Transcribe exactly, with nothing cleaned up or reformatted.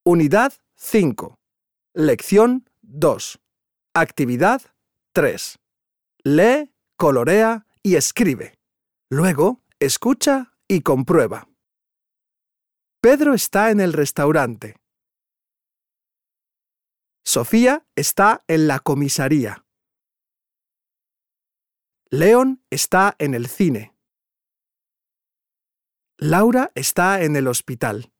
Unidad cinco. Lección dos. Actividad tres. Lee, colorea y escribe. Luego, escucha y comprueba. Pedro está en el restaurante. Sofía está en la comisaría. León está en el cine. Laura está en el hospital.